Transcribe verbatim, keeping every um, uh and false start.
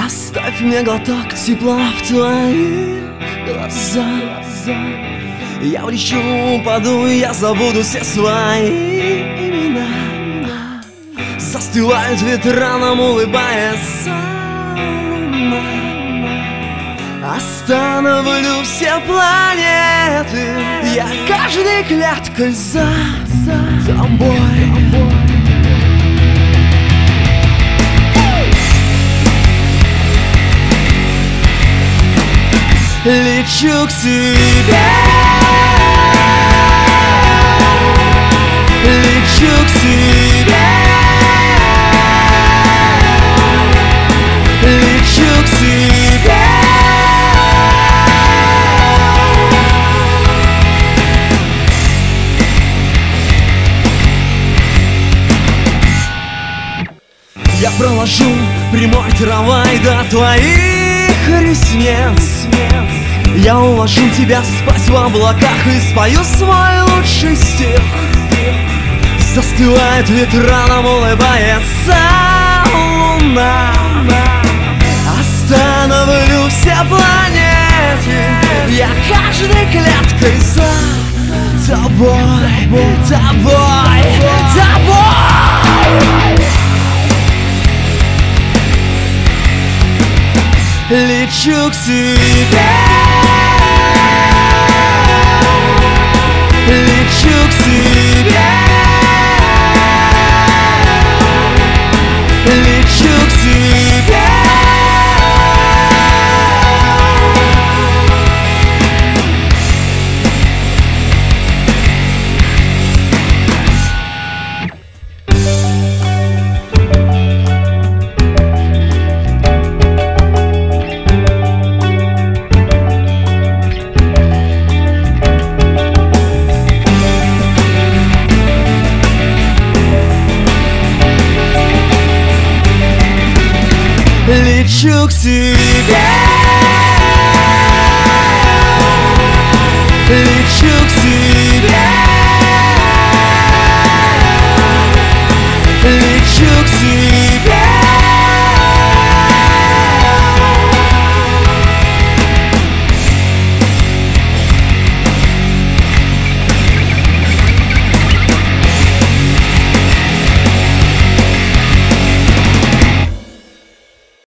Оставь мне глоток тепла в твоих глазах. Я улечу, упаду, я забуду все свои имена. Застывает ветра, нам улыбается луна. Остановлю все планеты, я каждой клеткой за, за тобой. Лечу к тебе, лечу к тебе, лечу к тебе. Я проложу прямой трамвай до твоих ресниц. Я уложу тебя спать в облаках и спою свой лучший стих. Застывает ветра, нам улыбается луна. Остановлю все планеты, я каждой клеткой за тобой, тобой, тобой. Лечу к тебе, лечу к тебе, лечу к тебе. Лечу к тебе.